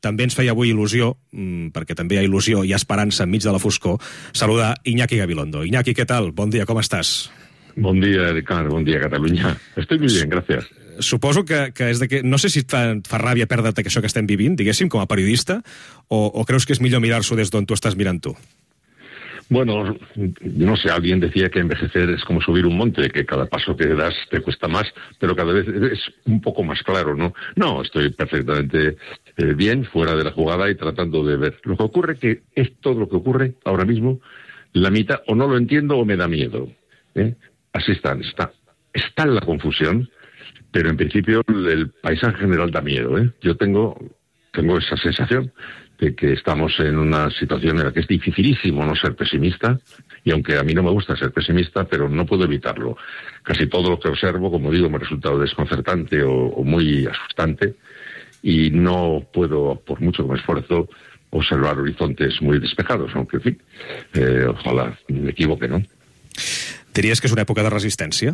també ens feia avui il·lusió, perquè també hi ha il·lusió i esperança enmig de la foscor, saludar Iñaki Gabilondo. Iñaki, ¿qué tal? Bon dia, com estàs? Bon dia, Ricard, bon dia, Catalunya. Estoy muy bien, gracias. Suposo que és de que... No sé si et fa ràbia perdre't això que estem vivint, diguéssim, com a periodista, o creus que és millor mirar-s'ho des d'on tu estàs mirant tu? Bueno, no sé, alguien decía que envejecer es como subir un monte, que cada paso que das te cuesta más, pero cada vez es un poco más claro, ¿no? No, estoy perfectamente bien, fuera de la jugada y tratando de ver. Lo que ocurre que es todo lo que ocurre ahora mismo, la mitad o no lo entiendo o me da miedo. Así está en la confusión, pero en principio el paisaje general da miedo. Yo tengo esa sensación de que estamos en una situación en la que es dificilísimo no ser pesimista, y aunque a mí no me gusta ser pesimista, pero no puedo evitarlo. Casi todo lo que observo, como digo, me ha resultado desconcertante o muy asustante, y no puedo, por mucho que me esfuerzo, observar horizontes muy despejados, aunque, en fin, ojalá me equivoque, ¿no? Diries que és una època de resistència?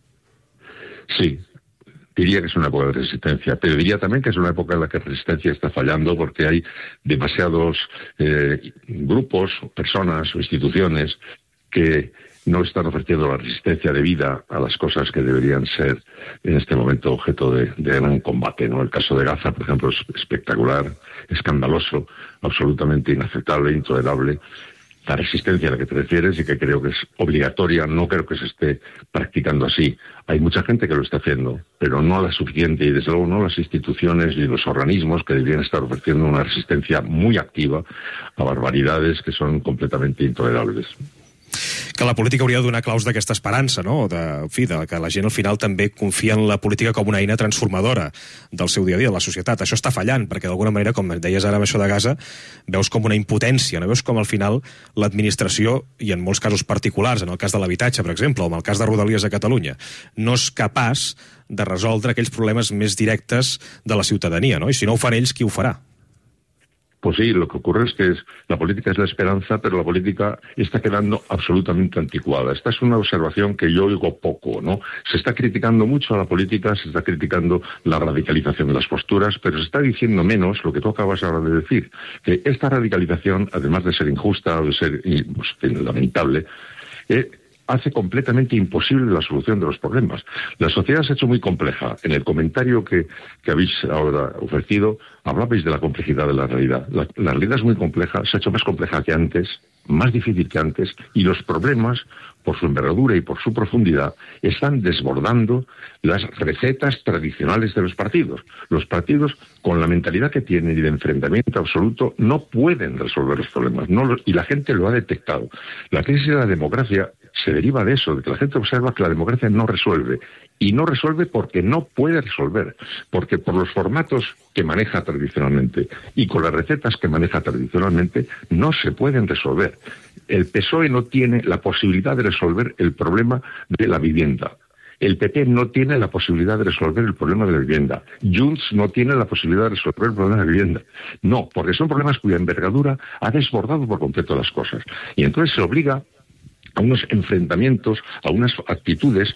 Sí. Diría que es una época de resistencia, pero diría también que es una época en la que la resistencia está fallando porque hay demasiados grupos, personas o instituciones que no están ofreciendo la resistencia debida a las cosas que deberían ser en este momento objeto de gran combate, ¿no? El caso de Gaza, por ejemplo, es espectacular, escandaloso, absolutamente inaceptable, intolerable. La resistencia a la que te refieres y que creo que es obligatoria, no creo que se esté practicando así. Hay mucha gente que lo está haciendo, pero no la suficiente, y desde luego no las instituciones ni los organismos que deberían estar ofreciendo una resistencia muy activa a barbaridades que son completamente intolerables. Que la política hauria de donar claus d'aquesta esperança, no? En fi, que la gent al final també confia en la política com una eina transformadora del seu dia a dia, de la societat. Això està fallant, perquè d'alguna manera, com deies ara amb això de Gaza, veus com una impotència, no? Veus com al final l'administració, i en molts casos particulars, en el cas de l'habitatge, per exemple, o en el cas de Rodalies a Catalunya, no és capaç de resoldre aquells problemes més directes de la ciutadania, no? I si no ho fan ells, qui ho farà? Pues sí, lo que ocurre es que la política es la esperanza, pero la política está quedando absolutamente anticuada. Esta es una observación que yo oigo poco, ¿no? Se está criticando mucho a la política, se está criticando la radicalización de las posturas, pero se está diciendo menos lo que tú acabas ahora de decir, que esta radicalización, además de ser injusta o de ser lamentable, hace completamente imposible la solución de los problemas. La sociedad se ha hecho muy compleja. En el comentario que habéis ahora ofrecido, hablabais de la complejidad de la realidad. La realidad es muy compleja, se ha hecho más compleja que antes, más difícil que antes, y los problemas, por su envergadura y por su profundidad, están desbordando las recetas tradicionales de los partidos. Los partidos, con la mentalidad que tienen y de enfrentamiento absoluto, no pueden resolver los problemas, y la gente lo ha detectado. La crisis de la democracia se deriva de eso, de que la gente observa que la democracia no resuelve, y no resuelve porque no puede resolver, porque por los formatos que maneja tradicionalmente y con las recetas que maneja tradicionalmente no se pueden resolver. El PSOE no tiene la posibilidad de resolver el problema de la vivienda. El PP no tiene la posibilidad de resolver el problema de la vivienda. Junts no tiene la posibilidad de resolver el problema de la vivienda. No, porque son problemas cuya envergadura ha desbordado por completo las cosas. Y entonces se obliga a unos enfrentamientos, a unas actitudes,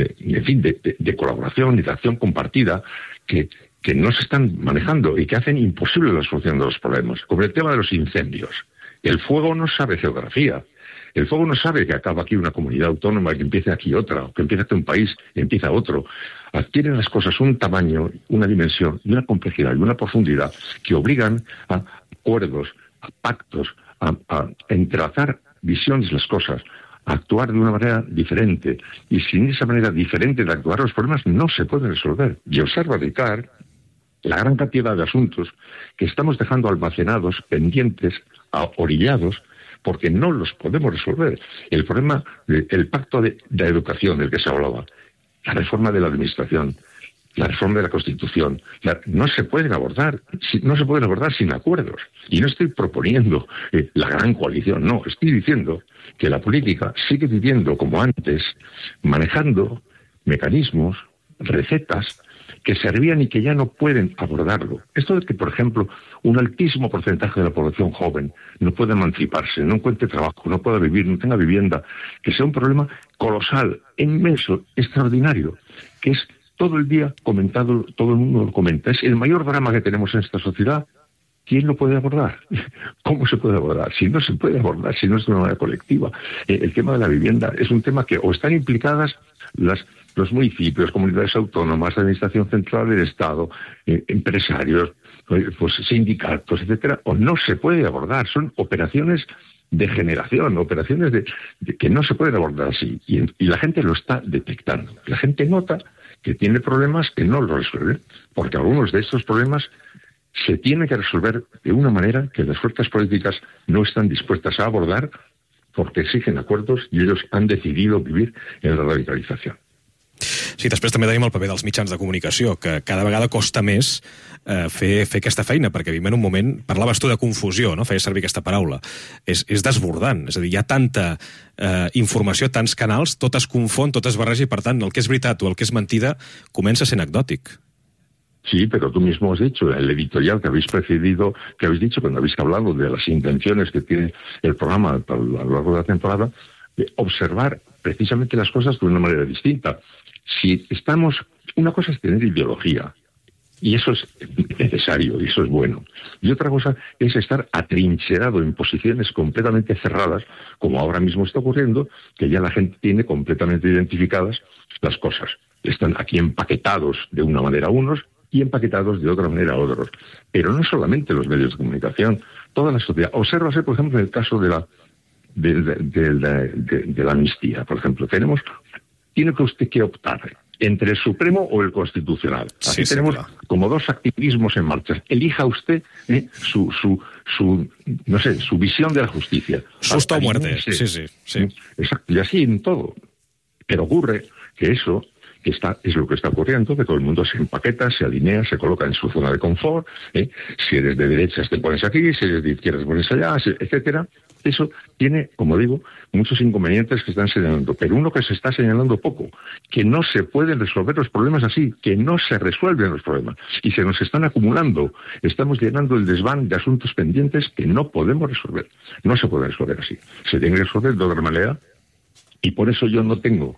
de colaboración y de acción compartida que no se están manejando y que hacen imposible la solución de los problemas. Como el tema de los incendios. El fuego no sabe geografía. El fuego no sabe que acaba aquí una comunidad autónoma, que empiece aquí otra, o que empiece aquí un país y empieza otro. Adquieren las cosas un tamaño, una dimensión, y una complejidad y una profundidad que obligan a acuerdos, a pactos, a entrelazar visiones de las cosas, a actuar de una manera diferente. Y sin esa manera diferente de actuar, los problemas no se pueden resolver. Y observa, Ricard, la gran cantidad de asuntos que estamos dejando almacenados, pendientes, orillados, porque no los podemos resolver. El problema, el pacto de educación del que se hablaba, la reforma de la administración, la reforma de la Constitución, no se pueden abordar sin acuerdos. Y no estoy proponiendo la gran coalición, no, estoy diciendo que la política sigue viviendo como antes, manejando mecanismos, recetas que servían y que ya no pueden abordarlo. Esto de que, por ejemplo, un altísimo porcentaje de la población joven no puede emanciparse, no encuentre trabajo, no pueda vivir, no tenga vivienda, que sea un problema colosal, inmenso, extraordinario, que es todo el día comentado, todo el mundo lo comenta. Es el mayor drama que tenemos en esta sociedad. ¿quién lo puede abordar? ¿Cómo se puede abordar? Si no se puede abordar, si no es de una manera colectiva. El tema de la vivienda es un tema que o están implicadas los municipios, comunidades autónomas, administración central del Estado, empresarios, pues sindicatos, etcétera, o no se puede abordar. Son operaciones de generación, operaciones de que no se pueden abordar así. Y la gente lo está detectando. La gente nota que tiene problemas que no lo resuelven, porque algunos de estos problemas se tienen que resolver de una manera que las fuerzas políticas no están dispuestas a abordar porque exigen acuerdos i ells han decidido vivir en la radicalització. Sí, després també tenim el paper dels mitjans de comunicació, que cada vegada costa més fer aquesta feina, perquè vivim en un moment, parlaves tu de confusió, no? Feies servir aquesta paraula. És desbordant, és a dir, hi ha tanta informació, tants canals, tot es confon, tot es barreja, i per tant el que és veritat o el que és mentida comença a ser anecdòtic. Sí, pero tú mismo has dicho, el editorial que habéis precedido, que habéis dicho cuando habéis hablado de las intenciones que tiene el programa a lo largo de la temporada, de observar precisamente las cosas de una manera distinta. Si estamos, una cosa es tener ideología, y eso es necesario, y eso es bueno. Y otra cosa es estar atrincherado en posiciones completamente cerradas, como ahora mismo está ocurriendo, que ya la gente tiene completamente identificadas las cosas. Están aquí empaquetados de una manera unos, y empaquetados de otra manera a otros. Pero no solamente los medios de comunicación, toda la sociedad. Obsérvase, por ejemplo, en el caso de la amnistía, por ejemplo. Tiene que usted que optar entre el Supremo o el Constitucional. Aquí tenemos como dos activismos en marcha. Elija usted su visión de la justicia. Susto o muerte. Sí. Exacto, y así en todo. Pero ocurre que eso es lo que está ocurriendo, que todo el mundo se empaqueta, se alinea, se coloca en su zona de confort. Si eres de derechas te pones aquí, si eres de izquierdas te pones allá, etcétera. Eso tiene, como digo, muchos inconvenientes que están señalando, pero uno que se está señalando poco, que no se pueden resolver los problemas así, que no se resuelven los problemas, y se nos están acumulando. Estamos llenando el desván de asuntos pendientes que no podemos resolver. No se puede resolver así. Se tiene que resolver de otra manera, y por eso yo no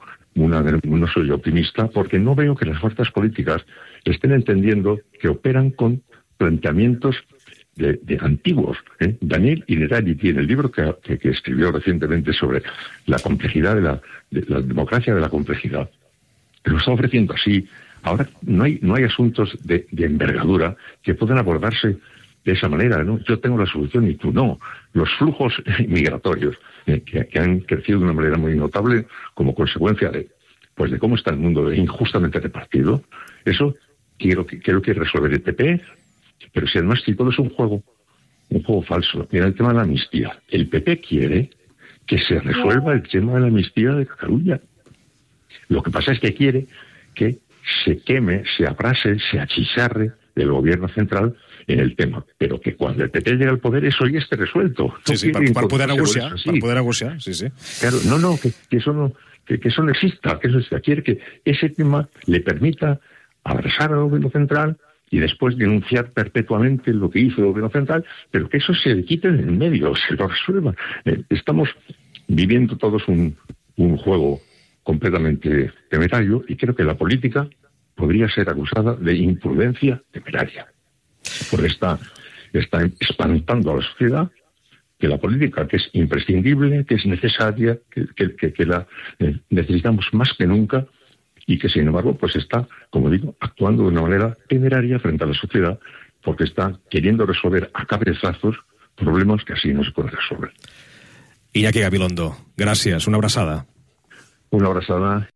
soy optimista, porque no veo que las fuerzas políticas estén entendiendo que operan con planteamientos de antiguos. Daniel Innerarity tiene el libro que escribió recientemente sobre la complejidad de la democracia de la complejidad. Lo está ofreciendo así. Ahora no hay asuntos de envergadura que puedan abordarse de esa manera, ¿no? Yo tengo la solución y tú no. Los flujos migratorios que han crecido de una manera muy notable como consecuencia de cómo está el mundo injustamente repartido, eso quiero que resolver el PP, pero si además todo es un juego falso. Mira el tema de la amnistía. El PP quiere que se resuelva el tema de la amnistía de Cataluña. Lo que pasa es que quiere que se queme, se abrase, se achicharre del gobierno central en el tema, pero que cuando el PP llega al poder eso ya esté resuelto. Sí, per poder negociar, sí. Claro, que eso no exista, que eso exista. Quiere que ese tema le permita abrazar al gobierno central y después denunciar perpetuamente lo que hizo el gobierno central, pero que eso se le quite en el medio, se lo resuelva. Estamos viviendo todos un juego completamente temerario, y creo que la política podría ser acusada de imprudencia temeraria. Porque está espantando a la sociedad que la política, que es imprescindible, que es necesaria, que la necesitamos más que nunca, y que sin embargo está, como digo, actuando de una manera temeraria frente a la sociedad, porque está queriendo resolver a cabezazos problemas que así no se pueden resolver. Iñaki Gabilondo, gràcies, una abraçada. Una abraçada.